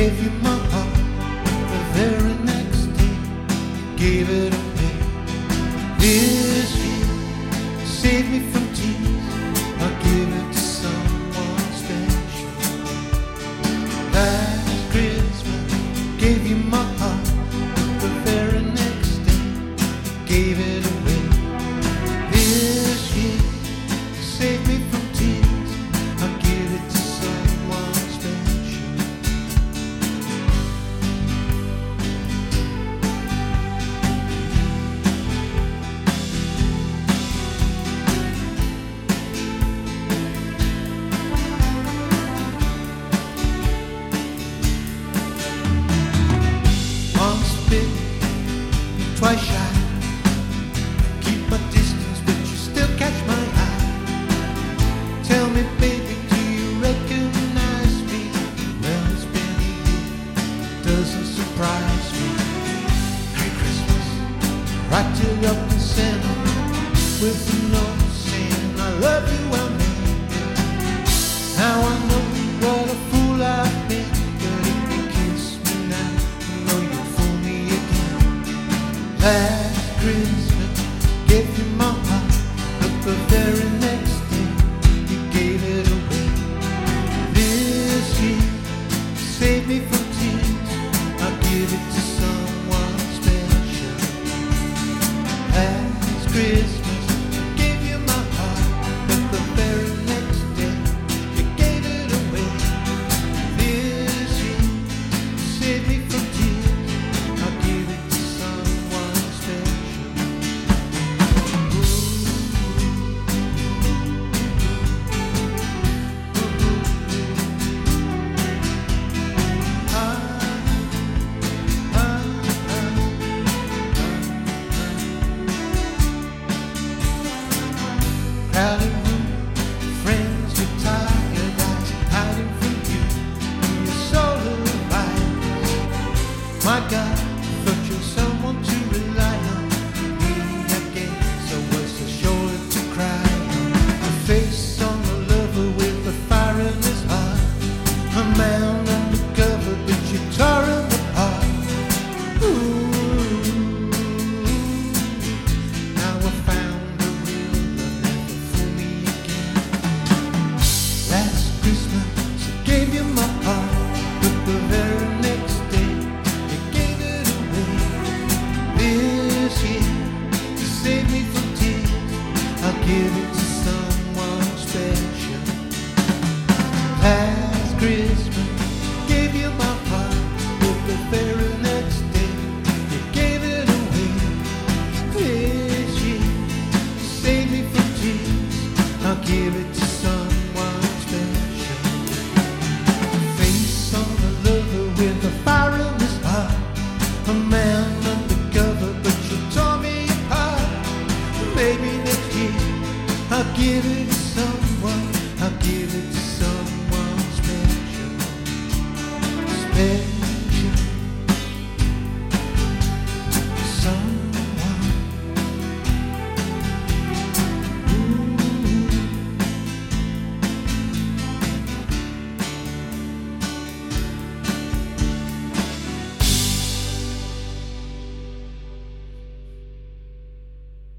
Gave you my heart the very next day. Gave it away. This year, save me from tears. I'll give it to someone special. Last Christmas, gave you my heart the very next day. Gave it away. This year, save me from tears. I'll give it to someone special. Once bitten, twice shy. Keep my distance, but you still catch my eye. Tell me, baby, do you recognize me? Well, it's been a year, doesn't surprise me. Merry Christmas, right till up in Santa, with a note saying I love you, I mean it. Now I know what a fool I've been, but if you kiss me now, I know you'll fool me again. Last Christmas, gave you my heart, but the very next day, you gave it away. This year, save me from tears. I'll give it to someone special. Last Christmas, gave you my heart, but the very next day, you gave it away. This year, save me from tears. I'll give it to someone special. Crowded room, friends with tired eyes, hiding from you, your soul alive. My God, thought you're someone to rely on. Me again, so was the shoulder to cry on. A face on a lover with a fire in his heart. A man undercover, but you tore him apart. Ooh, now I found a real love, never fool me again. Last Christmas, I gave you my heart, but the very next day, you gave it away. This year, to save me from tears, I'll give it to someone special. Last Christmas, gave you my heart, but the very next day, you gave it away. This year, to save me from tears, I'll give it to someone special. Face on a lover with a fire in his heart. A man undercover, but you tore me apart. Maybe next year, I'll give it to someone. I'll give it to someone special. Special.